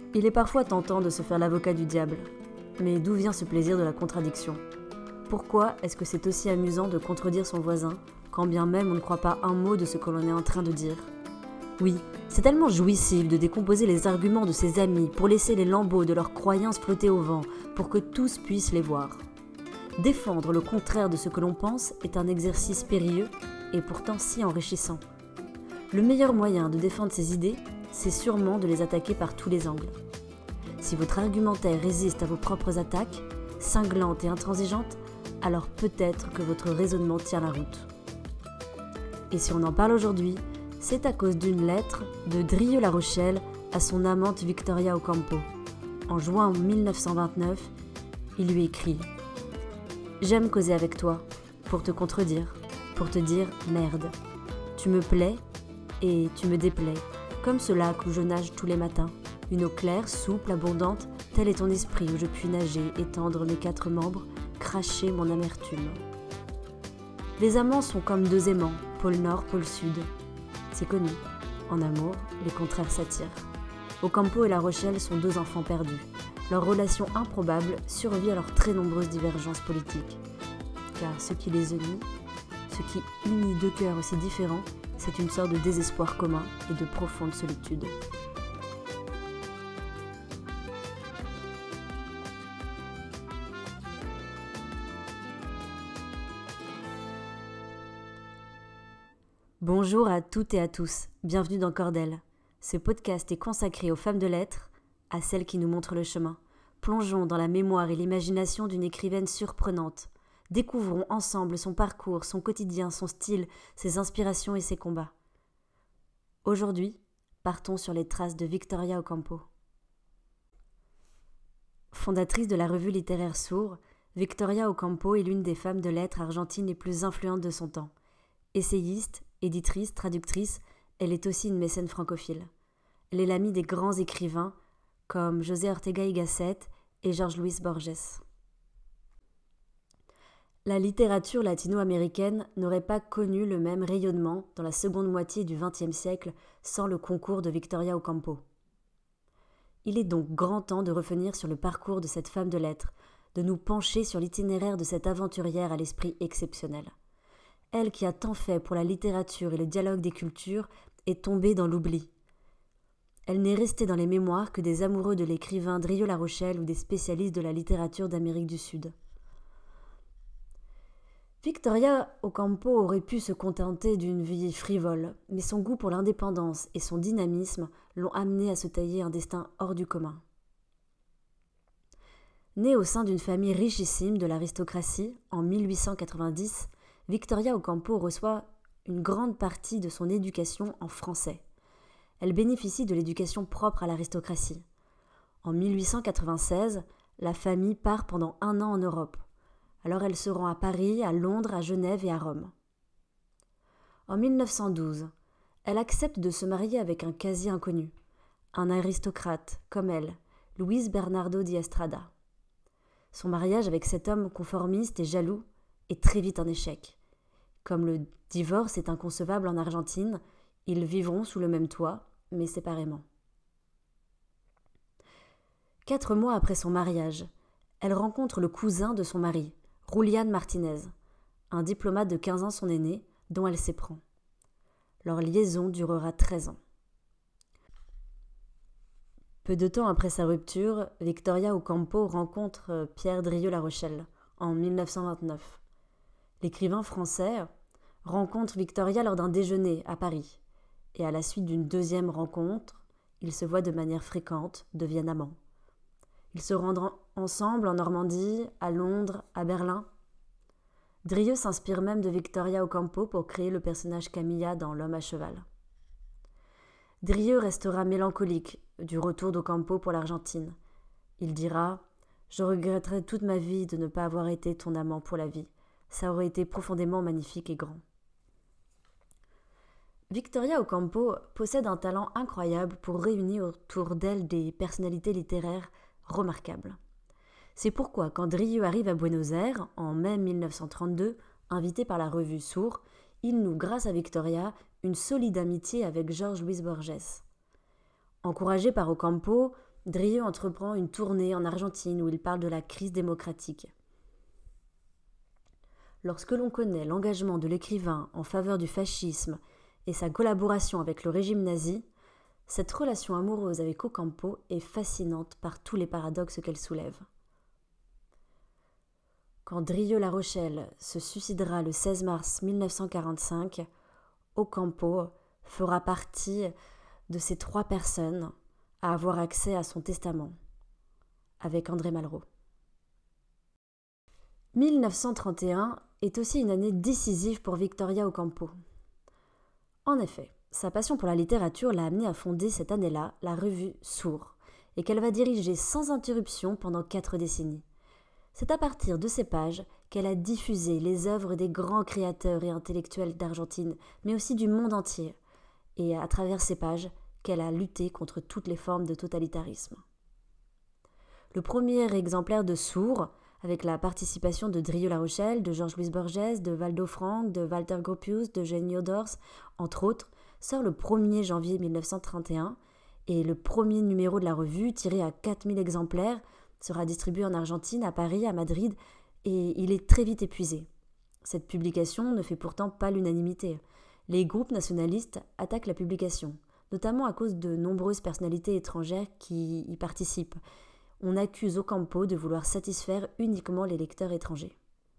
Il est parfois tentant de se faire l'avocat du diable. Mais d'où vient ce plaisir de la contradiction ? Pourquoi est-ce que c'est aussi amusant de contredire son voisin, quand bien même on ne croit pas un mot de ce que l'on est en train de dire ? Oui, c'est tellement jouissif de décomposer les arguments de ses amis pour laisser les lambeaux de leurs croyances flotter au vent, pour que tous puissent les voir. Défendre le contraire de ce que l'on pense est un exercice périlleux et pourtant si enrichissant. Le meilleur moyen de défendre ses idées, c'est sûrement de les attaquer par tous les angles. Si votre argumentaire résiste à vos propres attaques, cinglantes et intransigeantes, alors peut-être que votre raisonnement tient la route. Et si on en parle aujourd'hui, c'est à cause d'une lettre de Drieux-La Rochelle à son amante Victoria Ocampo. En juin 1929, il lui écrit « J'aime causer avec toi, pour te contredire, pour te dire merde. Tu me plais et tu me déplais, comme ce lac où je nage tous les matins. Une eau claire, souple, abondante, tel est ton esprit où je puis nager, étendre mes 4 membres, cracher mon amertume. Les amants sont comme 2 aimants, pôle nord, pôle sud. C'est connu. En amour, les contraires s'attirent. Ocampo et La Rochelle sont 2 enfants perdus. Leur relation improbable survit à leurs très nombreuses divergences politiques. Car ce qui les unit, ce qui unit 2 cœurs aussi différents, c'est une sorte de désespoir commun et de profonde solitude. Bonjour à toutes et à tous, bienvenue dans Cordel. Ce podcast est consacré aux femmes de lettres, à celles qui nous montrent le chemin. Plongeons dans la mémoire et l'imagination d'une écrivaine surprenante. Découvrons ensemble son parcours, son quotidien, son style, ses inspirations et ses combats. Aujourd'hui, partons sur les traces de Victoria Ocampo. Fondatrice de la revue littéraire Sourd, Victoria Ocampo est l'une des femmes de lettres argentines les plus influentes de son temps. Essayiste, éditrice, traductrice, elle est aussi une mécène francophile. Elle est l'amie des grands écrivains comme José Ortega y Gasset et Jorge Luis Borges. La littérature latino-américaine n'aurait pas connu le même rayonnement dans la seconde moitié du XXe siècle sans le concours de Victoria Ocampo. Il est donc grand temps de revenir sur le parcours de cette femme de lettres, de nous pencher sur l'itinéraire de cette aventurière à l'esprit exceptionnel. Elle qui a tant fait pour la littérature et le dialogue des cultures est tombée dans l'oubli. Elle n'est restée dans les mémoires que des amoureux de l'écrivain Drieux-La Rochelle ou des spécialistes de la littérature d'Amérique du Sud. Victoria Ocampo aurait pu se contenter d'une vie frivole, mais son goût pour l'indépendance et son dynamisme l'ont amenée à se tailler un destin hors du commun. Née au sein d'une famille richissime de l'aristocratie en 1890, Victoria Ocampo reçoit une grande partie de son éducation en français. Elle bénéficie de l'éducation propre à l'aristocratie. En 1896, la famille part pendant 1 an en Europe. Alors elle se rend à Paris, à Londres, à Genève et à Rome. En 1912, elle accepte de se marier avec un quasi-inconnu, un aristocrate comme elle, Luis Bernardo de Estrada. Son mariage avec cet homme conformiste et jaloux est très vite un échec. Comme le divorce est inconcevable en Argentine, ils vivront sous le même toit, mais séparément. 4 mois après son mariage, elle rencontre le cousin de son mari, Julián Martínez, un diplomate de 15 ans son aîné, dont elle s'éprend. Leur liaison durera 13 ans. Peu de temps après sa rupture, Victoria Ocampo rencontre Pierre Drieux-La Rochelle en 1929. L'écrivain français rencontre Victoria lors d'un déjeuner à Paris. Et à la suite d'une 2e rencontre, ils se voient de manière fréquente, deviennent amants. Ils se rendront ensemble en Normandie, à Londres, à Berlin. Drieux s'inspire même de Victoria Ocampo pour créer le personnage Camilla dans L'homme à cheval. Drieux restera mélancolique du retour d'Ocampo pour l'Argentine. Il dira « Je regretterai toute ma vie de ne pas avoir été ton amant pour la vie. Ça aurait été profondément magnifique et grand. » Victoria Ocampo possède un talent incroyable pour réunir autour d'elle des personnalités littéraires remarquables. C'est pourquoi quand Drieux arrive à Buenos Aires, en mai 1932, invité par la revue Sourd, il noue grâce à Victoria une solide amitié avec Jorge Luis Borges. Encouragé par Ocampo, Drieux entreprend une tournée en Argentine où il parle de la crise démocratique. Lorsque l'on connaît l'engagement de l'écrivain en faveur du fascisme et sa collaboration avec le régime nazi, cette relation amoureuse avec Ocampo est fascinante par tous les paradoxes qu'elle soulève. Quand Drieux-La Rochelle se suicidera le 16 mars 1945, Ocampo fera partie de ces 3 personnes à avoir accès à son testament, avec André Malraux. 1931 est aussi une année décisive pour Victoria Ocampo. En effet, sa passion pour la littérature l'a amenée à fonder cette année-là la revue Sourd, et qu'elle va diriger sans interruption pendant 4 décennies. C'est à partir de ces pages qu'elle a diffusé les œuvres des grands créateurs et intellectuels d'Argentine, mais aussi du monde entier, et à travers ces pages qu'elle a lutté contre toutes les formes de totalitarisme. Le premier exemplaire de Sourd, avec la participation de Drieux-La Rochelle, de Georges-Louis Borges, de Valdo Frank, de Walter Gropius, de Eugenio Dors, entre autres, sort le 1er janvier 1931, et le premier numéro de la revue, tiré à 4000 exemplaires, sera distribué en Argentine, à Paris, à Madrid, et il est très vite épuisé. Cette publication ne fait pourtant pas l'unanimité. Les groupes nationalistes attaquent la publication, notamment à cause de nombreuses personnalités étrangères qui y participent. On accuse Ocampo de vouloir satisfaire uniquement les lecteurs étrangers.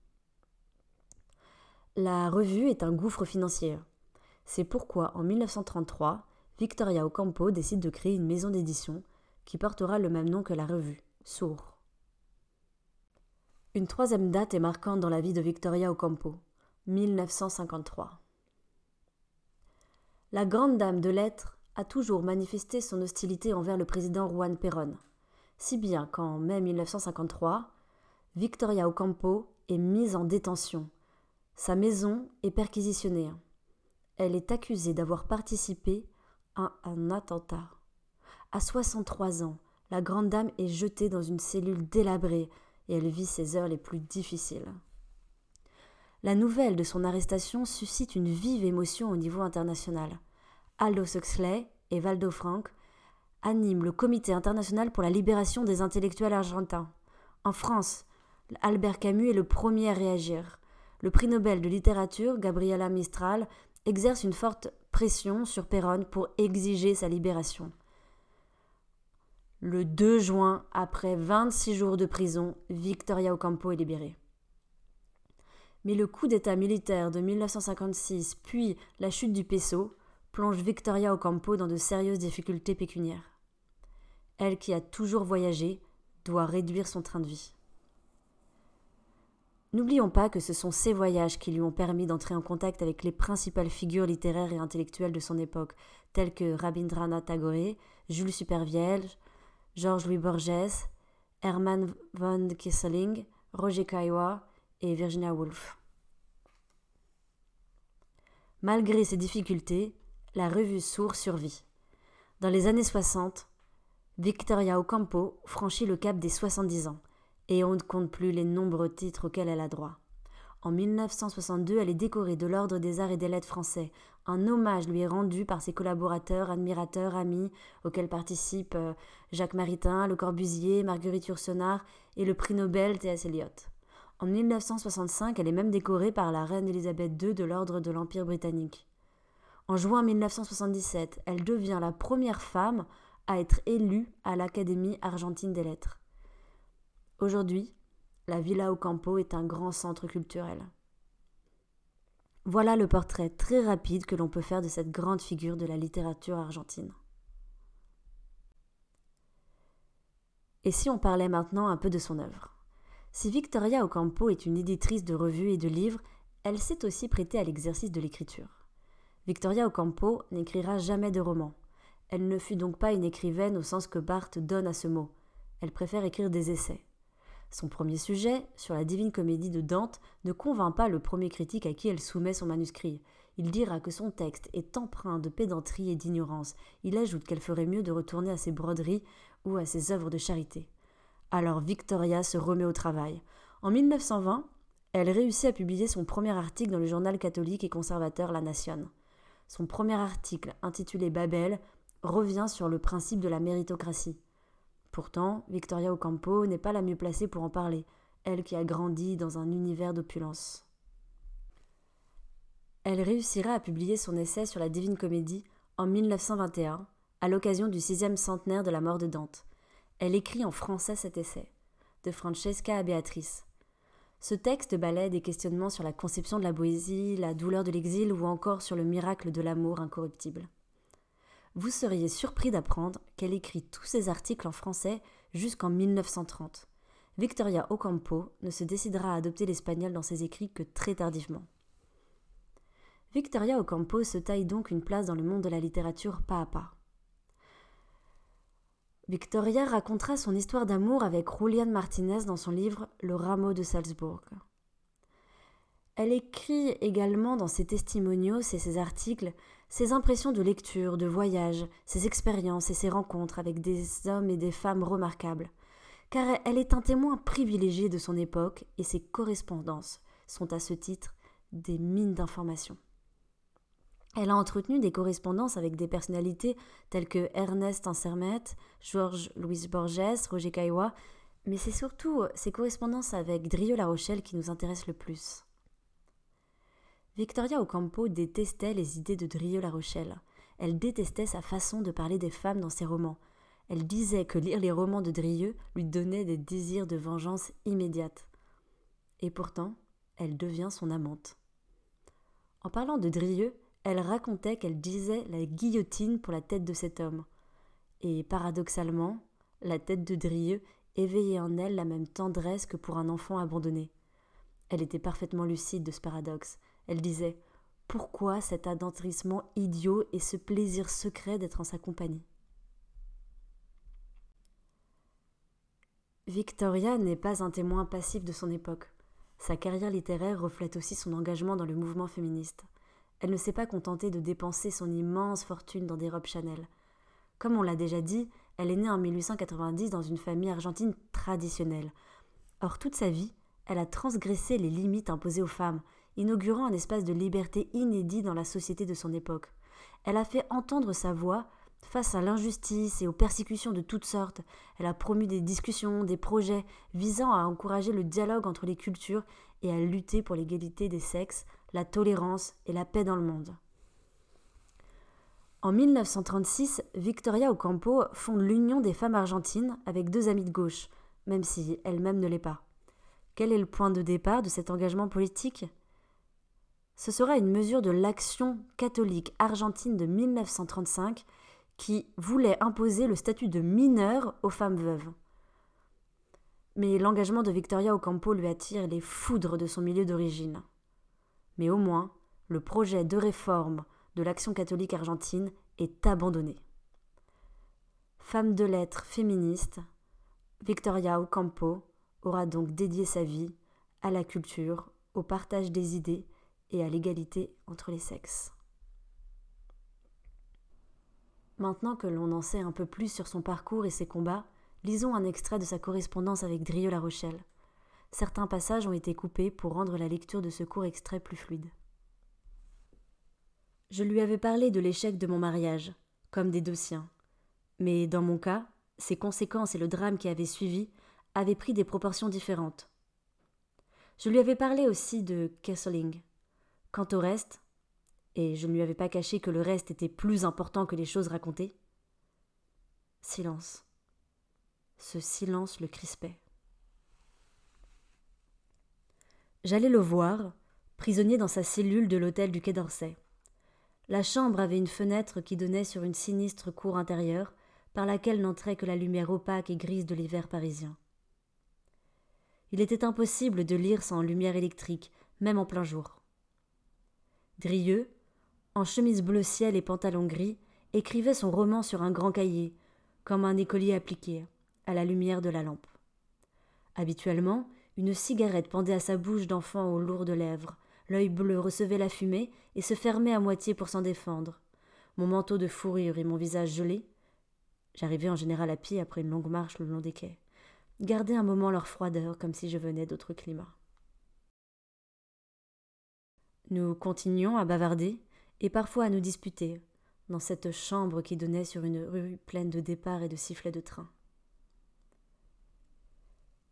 La revue est un gouffre financier. C'est pourquoi, en 1933, Victoria Ocampo décide de créer une maison d'édition qui portera le même nom que la revue, Sourd. Une 3e date est marquante dans la vie de Victoria Ocampo, 1953. La grande dame de lettres a toujours manifesté son hostilité envers le président Juan Perón, si bien qu'en mai 1953, Victoria Ocampo est mise en détention. Sa maison est perquisitionnée. Elle est accusée d'avoir participé à un attentat. À 63 ans, la grande dame est jetée dans une cellule délabrée et elle vit ses heures les plus difficiles. La nouvelle de son arrestation suscite une vive émotion au niveau international. Aldous Huxley et Valdo Frank animent le Comité international pour la libération des intellectuels argentins. En France, Albert Camus est le premier à réagir. Le prix Nobel de littérature, Gabriela Mistral, exerce une forte pression sur Perón pour exiger sa libération. Le 2 juin, après 26 jours de prison, Victoria Ocampo est libérée. Mais le coup d'État militaire de 1956, puis la chute du peso, plonge Victoria Ocampo dans de sérieuses difficultés pécuniaires. Elle qui a toujours voyagé doit réduire son train de vie. N'oublions pas que ce sont ces voyages qui lui ont permis d'entrer en contact avec les principales figures littéraires et intellectuelles de son époque, telles que Rabindranath Tagore, Jules Supervielle, Georges-Louis Borges, Hermann von Kieseling, Roger Caillois et Virginia Woolf. Malgré ces difficultés, la revue Sourd survit. Dans les années 60, Victoria Ocampo franchit le cap des 70 ans, et on ne compte plus les nombreux titres auxquels elle a droit. En 1962, elle est décorée de l'Ordre des Arts et des Lettres français. Un hommage lui est rendu par ses collaborateurs, admirateurs, amis, auxquels participent Jacques Maritain, Le Corbusier, Marguerite Yourcenar et le prix Nobel T.S. Eliot. En 1965, elle est même décorée par la reine Elisabeth II de l'Ordre de l'Empire britannique. En juin 1977, elle devient la première femme à être élue à l'Académie argentine des lettres. Aujourd'hui, la Villa Ocampo est un grand centre culturel. Voilà le portrait très rapide que l'on peut faire de cette grande figure de la littérature argentine. Et si on parlait maintenant un peu de son œuvre ? Si Victoria Ocampo est une éditrice de revues et de livres, elle s'est aussi prêtée à l'exercice de l'écriture. Victoria Ocampo n'écrira jamais de romans. Elle ne fut donc pas une écrivaine au sens que Barthes donne à ce mot. Elle préfère écrire des essais. Son premier sujet, sur la Divine Comédie de Dante, ne convainc pas le premier critique à qui elle soumet son manuscrit. Il dira que son texte est empreint de pédanterie et d'ignorance. Il ajoute qu'elle ferait mieux de retourner à ses broderies ou à ses œuvres de charité. Alors Victoria se remet au travail. En 1920, elle réussit à publier son premier article dans le journal catholique et conservateur La Nación. Son premier article, intitulé Babel, revient sur le principe de la méritocratie. Pourtant, Victoria Ocampo n'est pas la mieux placée pour en parler, elle qui a grandi dans un univers d'opulence. Elle réussira à publier son essai sur la Divine Comédie en 1921, à l'occasion du 6e centenaire de la mort de Dante. Elle écrit en français cet essai, de Francesca à Béatrice. Ce texte balaie des questionnements sur la conception de la poésie, la douleur de l'exil ou encore sur le miracle de l'amour incorruptible. Vous seriez surpris d'apprendre qu'elle écrit tous ses articles en français jusqu'en 1930. Victoria Ocampo ne se décidera à adopter l'espagnol dans ses écrits que très tardivement. Victoria Ocampo se taille donc une place dans le monde de la littérature pas à pas. Victoria racontera son histoire d'amour avec Julián Martínez dans son livre « Le rameau de Salzbourg ». Elle écrit également dans ses testimoniaux et ses articles ses impressions de lecture, de voyage, ses expériences et ses rencontres avec des hommes et des femmes remarquables, car elle est un témoin privilégié de son époque et ses correspondances sont à ce titre des mines d'informations. Elle a entretenu des correspondances avec des personnalités telles que Ernest Ansermet, Jorge Luis Borges, Roger Caillois, mais c'est surtout ses correspondances avec Drieux-La Rochelle qui nous intéressent le plus. Victoria Ocampo détestait les idées de Drieux-La Rochelle. Elle détestait sa façon de parler des femmes dans ses romans. Elle disait que lire les romans de Drieux lui donnait des désirs de vengeance immédiate. Et pourtant, elle devient son amante. En parlant de Drieux, elle racontait qu'elle disait la guillotine pour la tête de cet homme. Et paradoxalement, la tête de Drieux éveillait en elle la même tendresse que pour un enfant abandonné. Elle était parfaitement lucide de ce paradoxe. Elle disait « Pourquoi cet attendrissement idiot et ce plaisir secret d'être en sa compagnie ?» Victoria n'est pas un témoin passif de son époque. Sa carrière littéraire reflète aussi son engagement dans le mouvement féministe. Elle ne s'est pas contentée de dépenser son immense fortune dans des robes Chanel. Comme on l'a déjà dit, elle est née en 1890 dans une famille argentine traditionnelle. Or, toute sa vie, elle a transgressé les limites imposées aux femmes, inaugurant un espace de liberté inédit dans la société de son époque. Elle a fait entendre sa voix face à l'injustice et aux persécutions de toutes sortes. Elle a promu des discussions, des projets visant à encourager le dialogue entre les cultures et à lutter pour l'égalité des sexes, la tolérance et la paix dans le monde. En 1936, Victoria Ocampo fonde l'Union des femmes argentines avec 2 amies de gauche, même si elle-même ne l'est pas. Quel est le point de départ de cet engagement politique ? Ce sera une mesure de l'Action catholique argentine de 1935 qui voulait imposer le statut de mineure aux femmes veuves. Mais l'engagement de Victoria Ocampo lui attire les foudres de son milieu d'origine. Mais au moins, le projet de réforme de l'Action catholique argentine est abandonné. Femme de lettres féministe, Victoria Ocampo aura donc dédié sa vie à la culture, au partage des idées et à l'égalité entre les sexes. Maintenant que l'on en sait un peu plus sur son parcours et ses combats, lisons un extrait de sa correspondance avec Drieux-La Rochelle. Certains passages ont été coupés pour rendre la lecture de ce court extrait plus fluide. Je lui avais parlé de l'échec de mon mariage, comme des 2 siens. Mais dans mon cas, ses conséquences et le drame qui avait suivi avaient pris des proportions différentes. Je lui avais parlé aussi de Kesseling. Quant au reste, et je ne lui avais pas caché que le reste était plus important que les choses racontées, silence. Ce silence le crispait. J'allais le voir, prisonnier dans sa cellule de l'hôtel du Quai d'Orsay. La chambre avait une fenêtre qui donnait sur une sinistre cour intérieure, par laquelle n'entrait que la lumière opaque et grise de l'hiver parisien. Il était impossible de lire sans lumière électrique, même en plein jour. Drieux, en chemise bleu ciel et pantalon gris, écrivait son roman sur un grand cahier, comme un écolier appliqué, à la lumière de la lampe. Habituellement, une cigarette pendait à sa bouche d'enfant aux lourdes lèvres, l'œil bleu recevait la fumée et se fermait à moitié pour s'en défendre. Mon manteau de fourrure et mon visage gelé, j'arrivais en général à pied après une longue marche le long des quais, gardaient un moment leur froideur comme si je venais d'autres climats. Nous continuions à bavarder et parfois à nous disputer, dans cette chambre qui donnait sur une rue pleine de départs et de sifflets de train.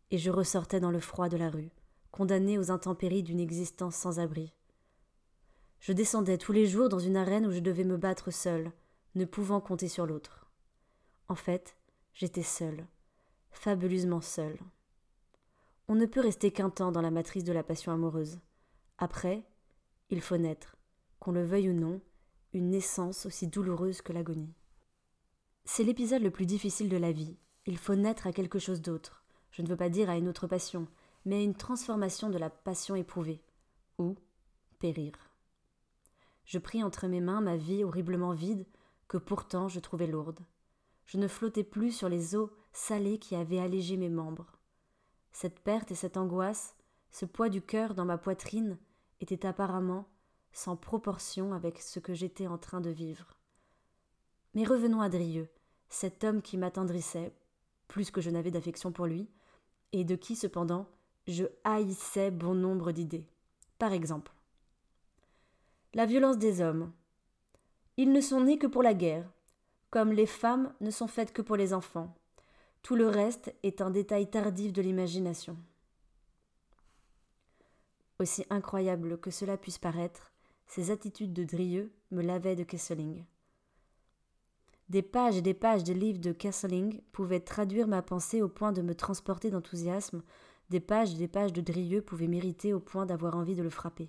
et je ressortais dans le froid de la rue, condamnée aux intempéries d'une existence sans abri. Je descendais tous les jours dans une arène où je devais me battre seule, ne pouvant compter sur l'autre. En fait, j'étais seule, fabuleusement seule. On ne peut rester qu'un temps dans la matrice de la passion amoureuse. Après, il faut naître, qu'on le veuille ou non, une naissance aussi douloureuse que l'agonie. C'est l'épisode le plus difficile de la vie. Il faut naître à quelque chose d'autre. Je ne veux pas dire à une autre passion, mais à une transformation de la passion éprouvée. Ou périr. Je pris entre mes mains ma vie horriblement vide, que pourtant je trouvais lourde. Je ne flottais plus sur les eaux salées qui avaient allégé mes membres. Cette perte et cette angoisse, ce poids du cœur dans ma poitrine, étaient apparemment sans proportion avec ce que j'étais en train de vivre. Mais revenons à Drieux, cet homme qui m'attendrissait, plus que je n'avais d'affection pour lui, et de qui, cependant, je haïssais bon nombre d'idées. Par exemple, la violence des hommes. Ils ne sont nés que pour la guerre, comme les femmes ne sont faites que pour les enfants. Tout le reste est un détail tardif de l'imagination. Aussi incroyable que cela puisse paraître, ces attitudes de Drieux me lavaient de Kesseling. Des pages et des pages de livres de Kesseling pouvaient traduire ma pensée au point de me transporter d'enthousiasme, des pages et des pages de Drieux pouvaient m'irriter au point d'avoir envie de le frapper.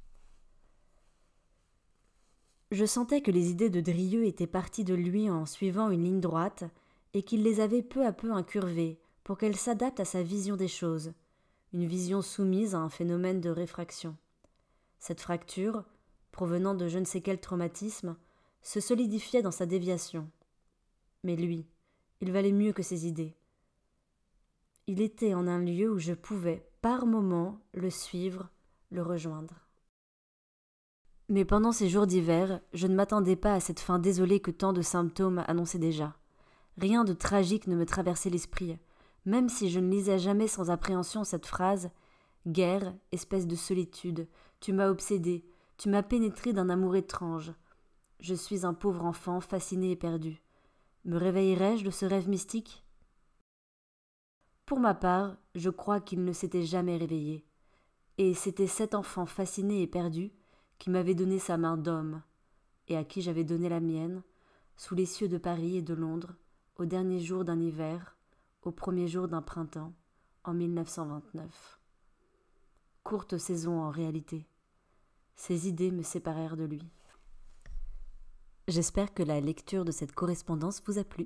Je sentais que les idées de Drieux étaient parties de lui en suivant une ligne droite et qu'il les avait peu à peu incurvées pour qu'elles s'adaptent à sa vision des choses, une vision soumise à un phénomène de réfraction. Cette fracture, provenant de je ne sais quel traumatisme, se solidifiait dans sa déviation. Mais lui, il valait mieux que ses idées. Il était en un lieu où je pouvais, par moments, le suivre, le rejoindre. Mais pendant ces jours d'hiver, je ne m'attendais pas à cette fin désolée que tant de symptômes annonçaient déjà. Rien de tragique ne me traversait l'esprit, même si je ne lisais jamais sans appréhension cette phrase « Guerre, espèce de solitude, tu m'as obsédé, tu m'as pénétré d'un amour étrange. Je suis un pauvre enfant fasciné et perdu. Me réveillerai-je de ce rêve mystique ?» Pour ma part, je crois qu'il ne s'était jamais réveillé. Et c'était cet enfant fasciné et perdu qui m'avait donné sa main d'homme, et à qui j'avais donné la mienne, sous les cieux de Paris et de Londres, au dernier jour d'un hiver, au premier jour d'un printemps, en 1929. Courte saison en réalité. Ces idées me séparèrent de lui. J'espère que la lecture de cette correspondance vous a plu.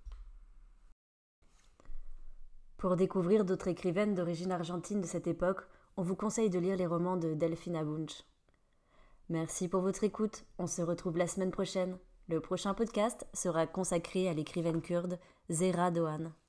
Pour découvrir d'autres écrivaines d'origine argentine de cette époque, on vous conseille de lire les romans de Delphina Bunch. Merci pour votre écoute, on se retrouve la semaine prochaine. Le prochain podcast sera consacré à l'écrivaine kurde Zehra Doğan.